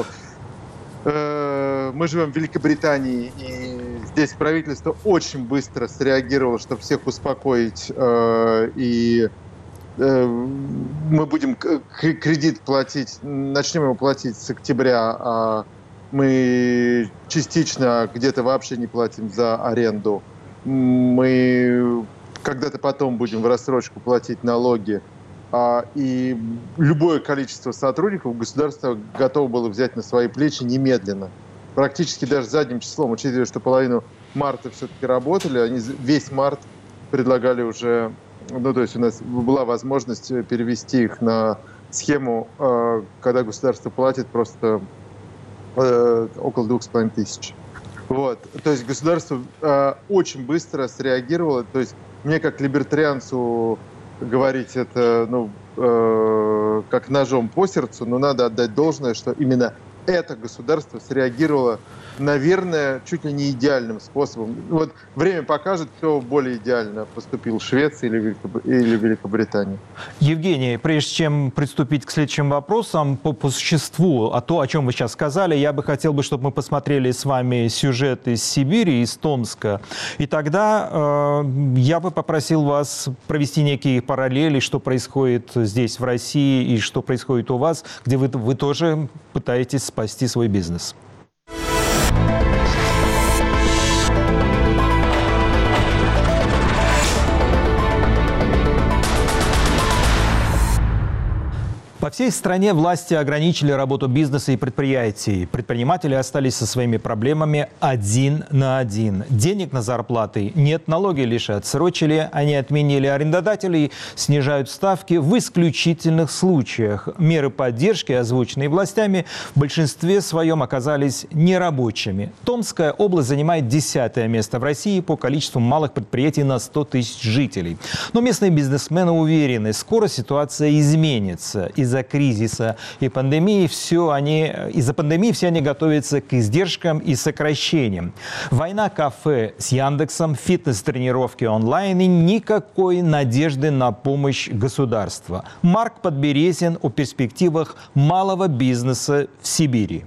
мы живем в Великобритании, и здесь правительство очень быстро среагировало, чтобы всех успокоить. И мы будем кредит платить, начнем его платить с октября, а мы частично где-то вообще не платим за аренду. Мы когда-то потом будем в рассрочку платить налоги. И любое количество сотрудников государство готово было взять на свои плечи немедленно. Практически даже задним числом, учитывая, что половину марта все-таки работали, они весь март предлагали уже, то есть у нас была возможность перевести их на схему, когда государство платит просто около 2500. Вот. То есть государство очень быстро среагировало. То есть мне как либертарианцу говорить это, как ножом по сердцу, но надо отдать должное, что именно это государство среагировало, наверное, чуть ли не идеальным способом. Вот время покажет, кто более идеально поступил, Швеция или Великобритания.
Евгений, прежде чем приступить к следующим вопросам по существу, о чем вы сейчас сказали, я бы хотел, чтобы мы посмотрели с вами сюжет из Сибири, из Томска. И тогда я бы попросил вас провести некие параллели, что происходит здесь, в России, и что происходит у вас, где вы тоже пытаетесь спасти свой бизнес. По всей стране власти ограничили работу бизнеса и предприятий. Предприниматели остались со своими проблемами один на один. Денег на зарплаты нет, налоги лишь отсрочили, они отменили арендодателей, снижают ставки в исключительных случаях. Меры поддержки, озвученные властями, в большинстве своем оказались нерабочими. Томская область занимает 10-е место в России по количеству малых предприятий на 100 тысяч жителей. Но местные бизнесмены уверены, скоро ситуация изменится. Из-за кризиса и пандемии все они готовятся к издержкам и сокращениям. Война кафе с Яндексом, фитнес-тренировки онлайн и никакой надежды на помощь государства. Марк Подберезин о перспективах малого бизнеса в Сибири.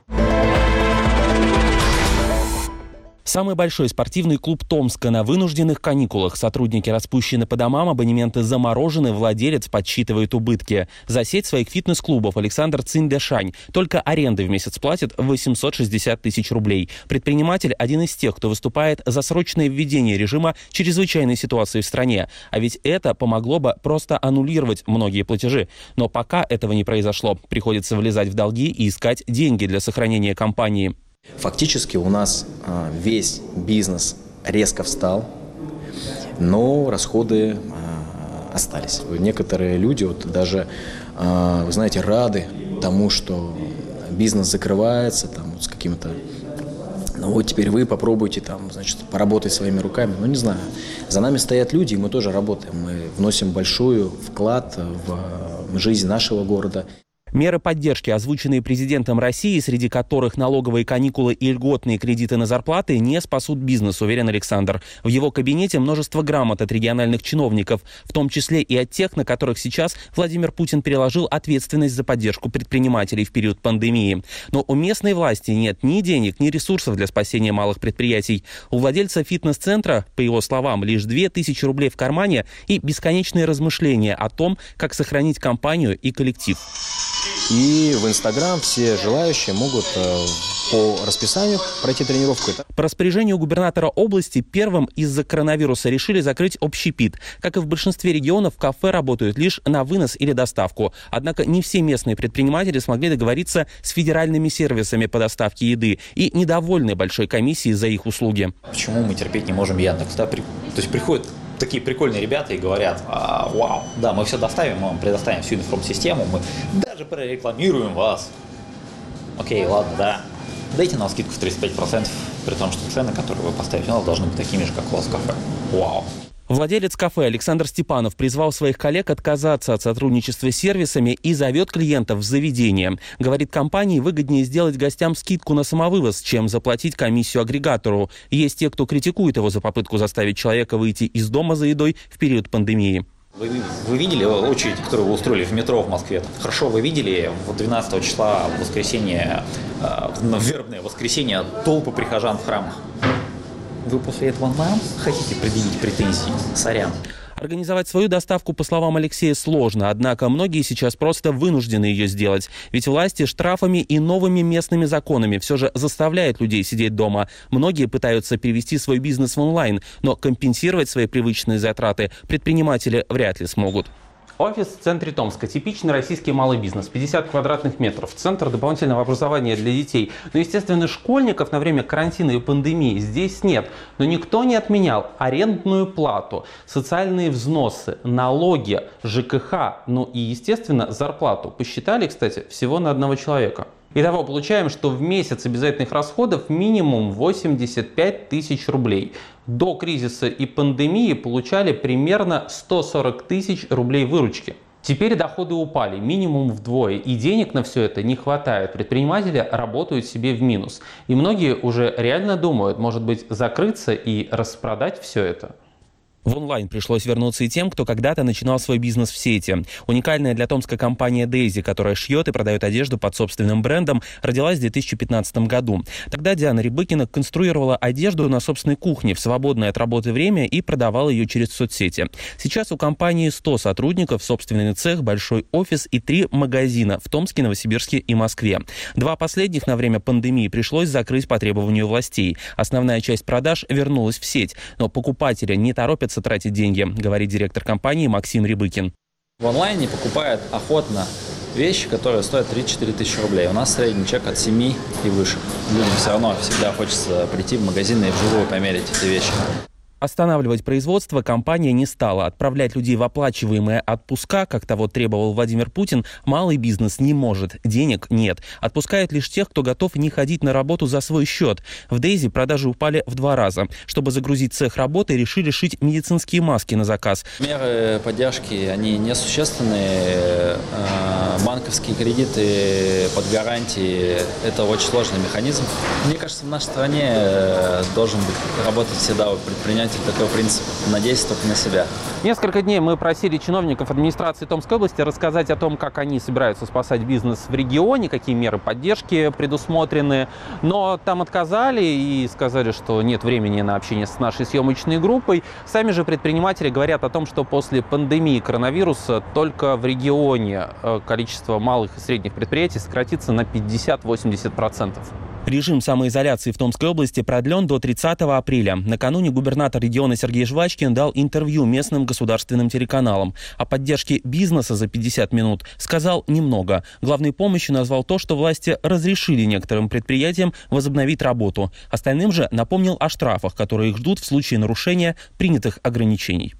Самый большой спортивный клуб Томска на вынужденных каникулах. Сотрудники распущены по домам, абонементы заморожены, владелец подсчитывает убытки. За сеть своих фитнес-клубов Александр Циндешань только аренды в месяц платит 860 тысяч рублей. Предприниматель – один из тех, кто выступает за срочное введение режима чрезвычайной ситуации в стране. А ведь это помогло бы просто аннулировать многие платежи. Но пока этого не произошло. Приходится влезать в долги и искать деньги для сохранения компании.
Фактически у нас весь бизнес резко встал, но расходы остались. Некоторые люди даже, вы знаете, рады тому, что бизнес закрывается с каким-то... вот теперь вы попробуйте поработать своими руками. Не знаю. За нами стоят люди, и мы тоже работаем. Мы вносим большой вклад в жизнь нашего города.
Меры поддержки, озвученные президентом России, среди которых налоговые каникулы и льготные кредиты на зарплаты, не спасут бизнес, уверен Александр. В его кабинете множество грамот от региональных чиновников, в том числе и от тех, на которых сейчас Владимир Путин переложил ответственность за поддержку предпринимателей в период пандемии. Но у местной власти нет ни денег, ни ресурсов для спасения малых предприятий. У владельца фитнес-центра, по его словам, лишь 2000 рублей в кармане и бесконечные размышления о том, как сохранить компанию и коллектив.
И в Инстаграм все желающие могут по расписанию пройти тренировку.
По распоряжению губернатора области первым из-за коронавируса решили закрыть общепит. Как и в большинстве регионов, кафе работают лишь на вынос или доставку. Однако не все местные предприниматели смогли договориться с федеральными сервисами по доставке еды и недовольны большой комиссией за их услуги.
Почему мы терпеть не можем Яндекс? То есть приходят такие прикольные ребята и говорят: вау, да, мы все доставим, мы вам предоставим всю информсистему, мы даже прорекламируем вас. Окей, ладно, да. Дайте нам скидку в 35%, при том, что цены, которые вы поставите, должны быть такими же, как у вас в кафе. Вау.
Владелец кафе Александр Степанов призвал своих коллег отказаться от сотрудничества с сервисами и зовет клиентов в заведение. Говорит, компании выгоднее сделать гостям скидку на самовывоз, чем заплатить комиссию агрегатору. Есть те, кто критикует его за попытку заставить человека выйти из дома за едой в период пандемии.
Вы видели очередь, которую вы устроили в метро в Москве? Хорошо, вы видели 12 числа, в воскресенье, в вербное воскресенье, толпы прихожан в храмах? Вы после этого нам хотите предъявить претензии? Сорян.
Организовать свою доставку, по словам Алексея, сложно, однако многие сейчас просто вынуждены ее сделать. Ведь власти штрафами и новыми местными законами все же заставляют людей сидеть дома. Многие пытаются перевести свой бизнес в онлайн, но компенсировать свои привычные затраты предприниматели вряд ли смогут. Офис в центре Томска. Типичный российский малый бизнес. 50 квадратных метров. Центр дополнительного образования для детей. Но, естественно, школьников на время карантина и пандемии здесь нет. Но никто не отменял арендную плату, социальные взносы, налоги, ЖКХ, ну и, естественно, зарплату. Посчитали, кстати, всего на одного человека. Итого получаем, что в месяц обязательных расходов минимум 85 тысяч рублей. До кризиса и пандемии получали примерно 140 тысяч рублей выручки. Теперь доходы упали минимум вдвое, и денег на все это не хватает. Предприниматели работают себе в минус. И многие уже реально думают, может быть, закрыться и распродать все это. В онлайн пришлось вернуться и тем, кто когда-то начинал свой бизнес в сети. Уникальная для Томска компания Daisy, которая шьет и продает одежду под собственным брендом, родилась в 2015 году. Тогда Диана Рябыкина конструировала одежду на собственной кухне в свободное от работы время и продавала ее через соцсети. Сейчас у компании 100 сотрудников, собственный цех, большой офис и 3 магазина в Томске, Новосибирске и Москве. 2 последних на время пандемии пришлось закрыть по требованию властей. Основная часть продаж вернулась в сеть, но покупатели не торопятся тратить деньги, говорит директор компании Максим Рябыкин.
В онлайне покупают охотно вещи, которые стоят 3-4 тысячи рублей. У нас средний чек от 7 и выше. Людям все равно всегда хочется прийти в магазин и вживую померить эти вещи.
Останавливать производство компания не стала. Отправлять людей в оплачиваемые отпуска, как того требовал Владимир Путин, малый бизнес не может. Денег нет. Отпускает лишь тех, кто готов не ходить на работу за свой счет. В Daisy продажи упали в 2 раза. Чтобы загрузить цех работы, решили шить медицинские маски на заказ.
Меры поддержки, они несущественные. Банковские кредиты под гарантии – это очень сложный механизм. Мне кажется, в нашей стране должен работать всегда предприниматель такой принцип. Надеюсь только на себя.
Несколько дней мы просили чиновников администрации Томской области рассказать о том, как они собираются спасать бизнес в регионе, какие меры поддержки предусмотрены. Но там отказали и сказали, что нет времени на общение с нашей съемочной группой. Сами же предприниматели говорят о том, что после пандемии коронавируса только в регионе количество малых и средних предприятий сократится на 50-80%. Режим самоизоляции в Томской области продлен до 30 апреля. Накануне губернатор региона Сергей Жвачкин дал интервью местным государственным телеканалам. О поддержке бизнеса за 50 минут сказал немного. Главной помощью назвал то, что власти разрешили некоторым предприятиям возобновить работу. Остальным же напомнил о штрафах, которые их ждут в случае нарушения принятых ограничений.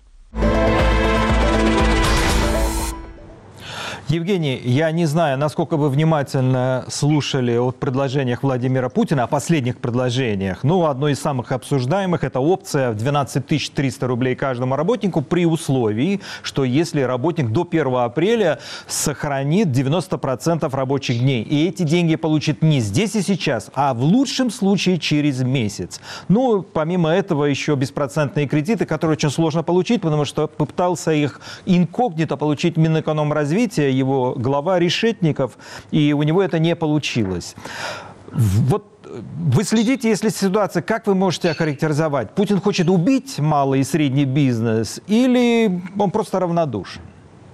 Евгений, я не знаю, насколько вы внимательно слушали о предложениях Владимира Путина, о последних предложениях. Ну, одно из самых обсуждаемых – это опция в 12 300 рублей каждому работнику при условии, что если работник до 1 апреля сохранит 90% рабочих дней. И эти деньги получит не здесь и сейчас, а в лучшем случае через месяц. Ну, помимо этого еще беспроцентные кредиты, которые очень сложно получить, потому что пытался их инкогнито получить Минэкономразвития, его глава Решетников, и у него это не получилось. Вот вы следите, если ситуация, как вы можете охарактеризовать? Путин хочет убить малый и средний бизнес или он просто равнодушен?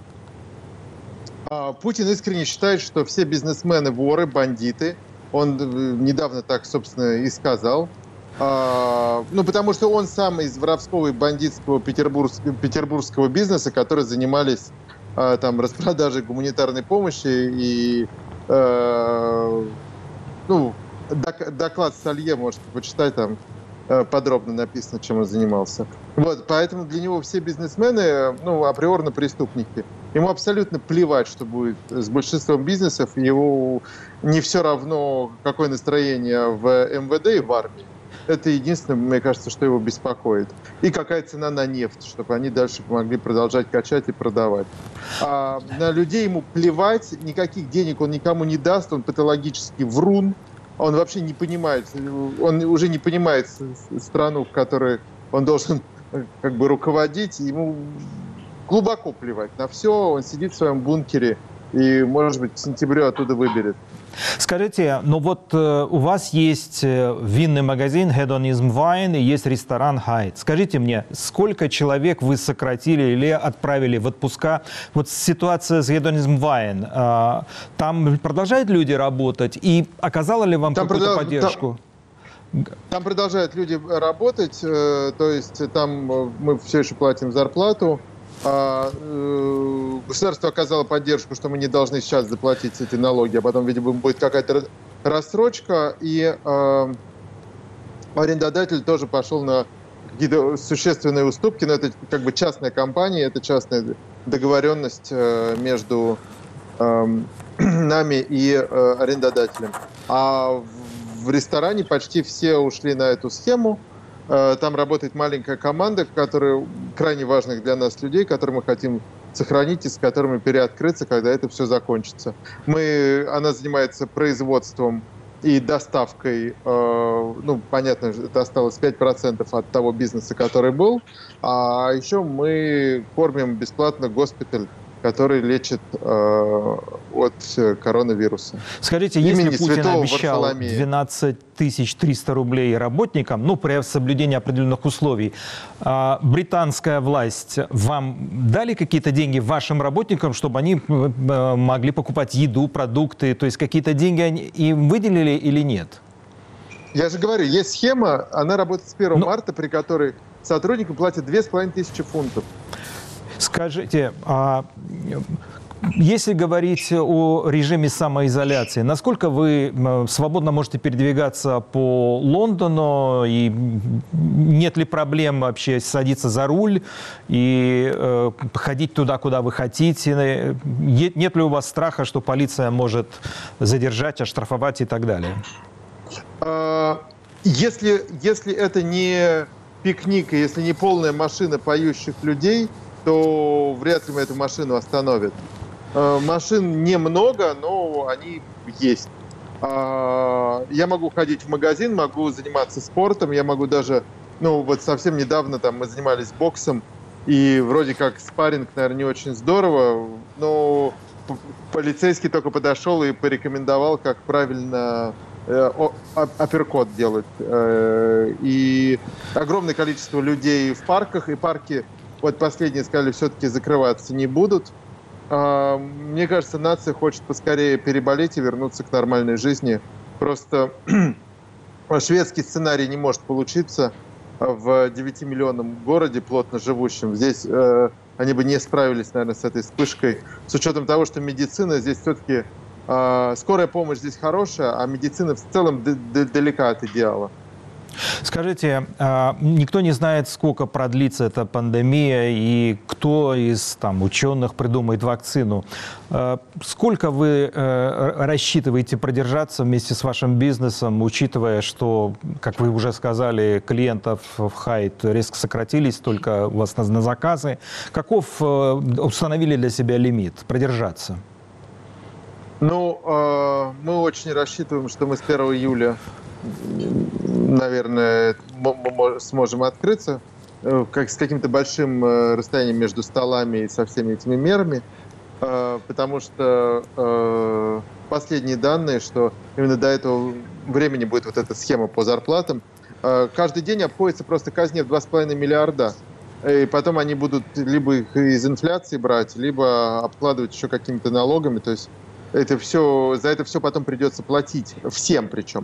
Путин искренне считает, что все бизнесмены воры, бандиты. Он недавно так, собственно, и сказал. Ну, потому что он сам из воровского и бандитского петербургского бизнеса, которые занимались там распродажей гуманитарной помощи и ну, доклад Салье можете почитать, там подробно написано, чем он занимался. Вот, поэтому для него все бизнесмены, ну, априорно преступники. Ему абсолютно плевать, что будет с большинством бизнесов, ему не все равно, какое настроение в МВД и в армии. Это единственное, мне кажется, что его беспокоит. И какая цена на нефть, чтобы они дальше могли продолжать качать и продавать. А на людей ему плевать, никаких денег он никому не даст, он патологический врун. Он вообще не понимает, он уже не понимает страну, в которой он должен как бы руководить. Ему глубоко плевать на все. Он сидит в своем бункере и, может быть, к сентябрю оттуда выберет.
Скажите, ну вот у вас есть винный магазин Hedonism Wine и есть ресторан Hyde. Скажите мне, сколько человек вы сократили или отправили в отпуска? Вот ситуация с Hedonism Wine, там продолжают люди работать и оказала ли вам какую-то поддержку?
Там продолжают люди работать, то есть там мы все еще платим зарплату. Государство оказало поддержку, что мы не должны сейчас заплатить эти налоги, а потом, видимо, будет какая-то рассрочка, и арендодатель тоже пошел на какие-то существенные уступки, но это как бы частная компания, это частная договоренность между нами и арендодателем. А в ресторане почти все ушли на эту схему. Там работает маленькая команда, которая крайне важных для нас людей, которые мы хотим сохранить и с которыми переоткрыться, когда это все закончится. Она занимается производством и доставкой, понятно, это осталось 5% от того бизнеса, который был. А еще мы кормим бесплатно госпиталь, который лечит от коронавируса.
Скажите, если Путин обещал 12 300 рублей работникам, при соблюдении определенных условий, британская власть вам дали какие-то деньги вашим работникам, чтобы они могли покупать еду, продукты, то есть какие-то деньги они им выделили или нет?
Я же говорю, есть схема, она работает с 1 марта, при которой сотрудникам платят 2500 фунтов.
Скажите, если говорить о режиме самоизоляции, насколько вы свободно можете передвигаться по Лондону, и нет ли проблем вообще садиться за руль и ходить туда, куда вы хотите? Нет ли у вас страха, что полиция может задержать, оштрафовать и так далее?
Если это не пикник, и если не полная машина поющих людей, то вряд ли мы эту машину остановят. Машин немного, но они есть. Я могу ходить в магазин, могу заниматься спортом, я могу даже, совсем недавно мы занимались боксом, и вроде как спарринг, наверное, не очень здорово, но полицейский только подошел и порекомендовал, как правильно апперкот делать. И огромное количество людей в парках, и парки, последние сказали, все-таки закрываться не будут. Мне кажется, нация хочет поскорее переболеть и вернуться к нормальной жизни. Просто шведский сценарий не может получиться в 9-миллионном городе, плотно живущем. Здесь они бы не справились, наверное, с этой вспышкой. С учетом того, что медицина здесь все-таки... скорая помощь здесь хорошая, а медицина в целом далека от идеала.
Скажите, никто не знает, сколько продлится эта пандемия и кто из ученых придумает вакцину. Сколько вы рассчитываете продержаться вместе с вашим бизнесом, учитывая, что, как вы уже сказали, клиентов в Hyde резко сократились, только у вас на заказы. Каков установили для себя лимит продержаться?
Мы очень рассчитываем, что мы с 1 июля, наверное, сможем открыться с каким-то большим расстоянием между столами и со всеми этими мерами, потому что последние данные, что именно до этого времени будет эта схема по зарплатам, каждый день обходится просто казне в 2,5 миллиарда. И потом они будут либо их из инфляции брать, либо обкладывать еще какими-то налогами. То есть за это все потом придется платить, всем причем.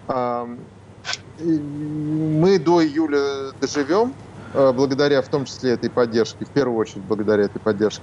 Мы до июля доживем, благодаря в том числе этой поддержке, в первую очередь благодаря этой поддержке.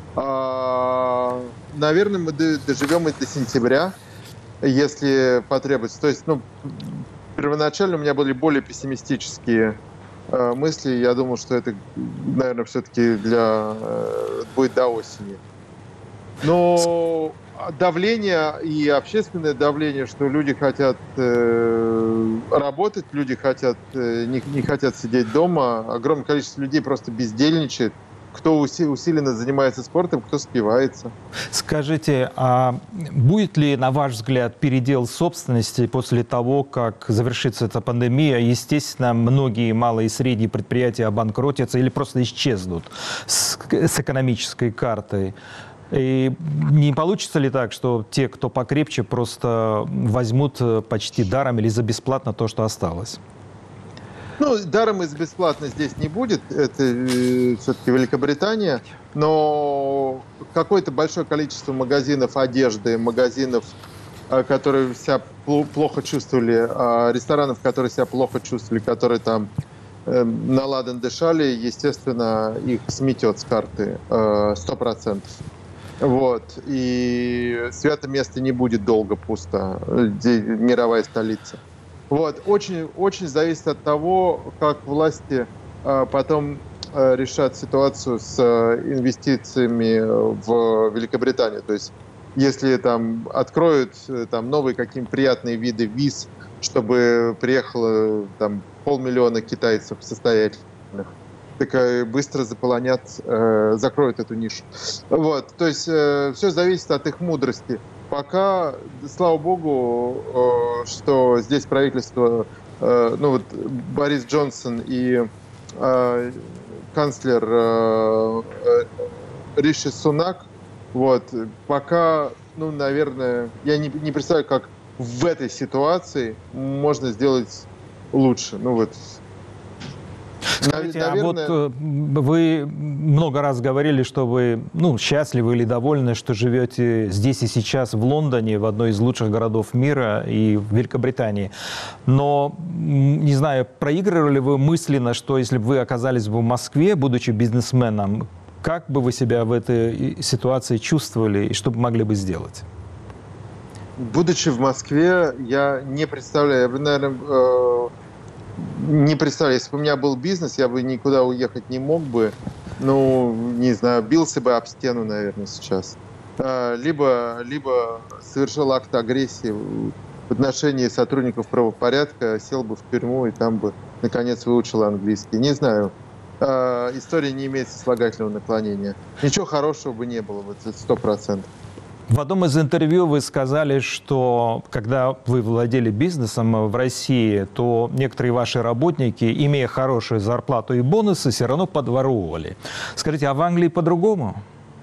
Наверное, мы доживем и до сентября, если потребуется. То есть, первоначально у меня были более пессимистические мысли. Я думал, что это, наверное, все-таки будет до осени. Но давление и общественное давление, что люди хотят работать, люди не хотят сидеть дома. Огромное количество людей просто бездельничает. кто усиленно занимается спортом, кто спивается.
Скажите, а будет ли, на ваш взгляд, передел собственности после того, как завершится эта пандемия? Естественно, многие малые и средние предприятия обанкротятся или просто исчезнут с экономической карты. И не получится ли так, что те, кто покрепче, просто возьмут почти даром или за бесплатно то, что осталось?
Ну, даром и бесплатно здесь не будет, это все-таки Великобритания, но какое-то большое количество магазинов одежды, магазинов, которые себя плохо чувствовали, ресторанов, которые себя плохо чувствовали, которые там на ладан дышали, естественно, их сметет с карты 100%. Вот. И святое место не будет долго пусто, мировая столица. Вот. Очень, очень зависит от того, как власти потом решат ситуацию с инвестициями в Великобританию. То есть, если там откроют там новые какие-то приятные виды виз, чтобы приехало там 500 000 китайцев состоятельных, так быстро заполонят, закроют эту нишу. Вот. То есть, все зависит от их мудрости. Пока, слава богу, что здесь правительство, ну вот Борис Джонсон и канцлер Риши Сунак, вот, пока, ну, наверное, я не представляю, как в этой ситуации можно сделать лучше. Ну вот.
Скажите,
наверное...
а вот вы много раз говорили, что вы счастливы или довольны, что живете здесь и сейчас в Лондоне, в одной из лучших городов мира и в Великобритании. Но, не знаю, проигрывали вы мысленно, что если бы вы оказались бы в Москве, будучи бизнесменом, как бы вы себя в этой ситуации чувствовали и что бы могли бы сделать?
Будучи в Москве, я не представляю, я бы, наверное, не представляю, если бы у меня был бизнес, я бы никуда уехать не мог бы. Ну, не знаю, бился бы об стену, наверное, сейчас. Либо совершил акт агрессии в отношении сотрудников правопорядка, сел бы в тюрьму и там бы, наконец, выучил английский. Не знаю. История не имеет сослагательного наклонения. Ничего хорошего бы не было, это 100%.
В одном из интервью вы сказали, что когда вы владели бизнесом в России, то некоторые ваши работники, имея хорошую зарплату и бонусы, все равно подворовывали. Скажите, а в Англии по-другому?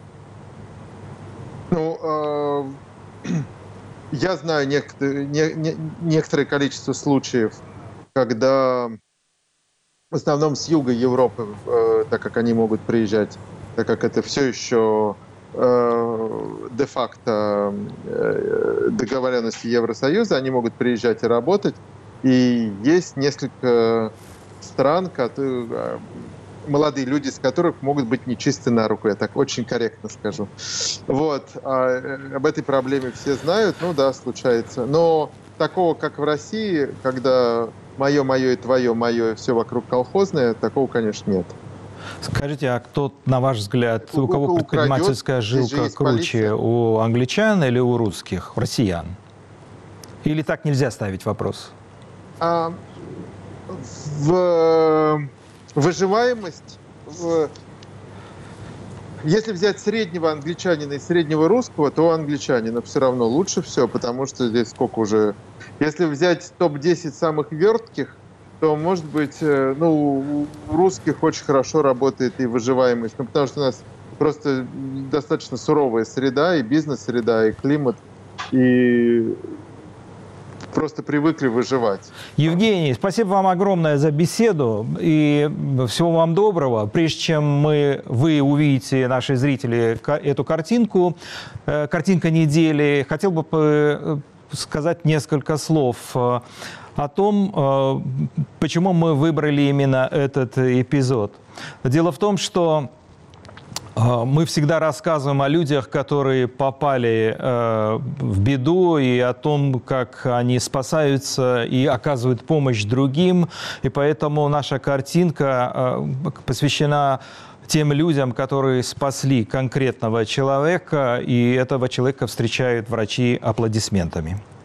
Ну, я знаю некоторое количество случаев, когда в основном с юга Европы, так как они могут приезжать, так как это все еще де-факто договоренности Евросоюза, они могут приезжать и работать. И есть несколько стран, молодые люди, с которых могут быть нечисты на руку, я так очень корректно скажу. Вот. Об этой проблеме все знают, ну да, случается. Но такого, как в России, когда мое и твое, мое, все вокруг колхозное, такого, конечно, нет.
Скажите, а кто, на ваш взгляд, у кого предпринимательская жилка круче, у англичан или у русских, у россиян? Или так нельзя ставить вопрос?
Выживаемость, если взять среднего англичанина и среднего русского, то у англичанина все равно лучше все, потому что здесь сколько уже... Если взять топ-10 самых вертких, то, может быть, у русских очень хорошо работает и выживаемость. Ну, потому что у нас просто достаточно суровая среда, и бизнес-среда, и климат, и просто привыкли выживать.
Евгений, спасибо вам огромное за беседу, и всего вам доброго. Прежде чем вы увидите, наши зрители, эту картинку, картинка недели, хотел бы сказать несколько слов о том, почему мы выбрали именно этот эпизод. Дело в том, что мы всегда рассказываем о людях, которые попали в беду, и о том, как они спасаются и оказывают помощь другим. И поэтому наша картинка посвящена тем людям, которые спасли конкретного человека, и этого человека встречают врачи аплодисментами.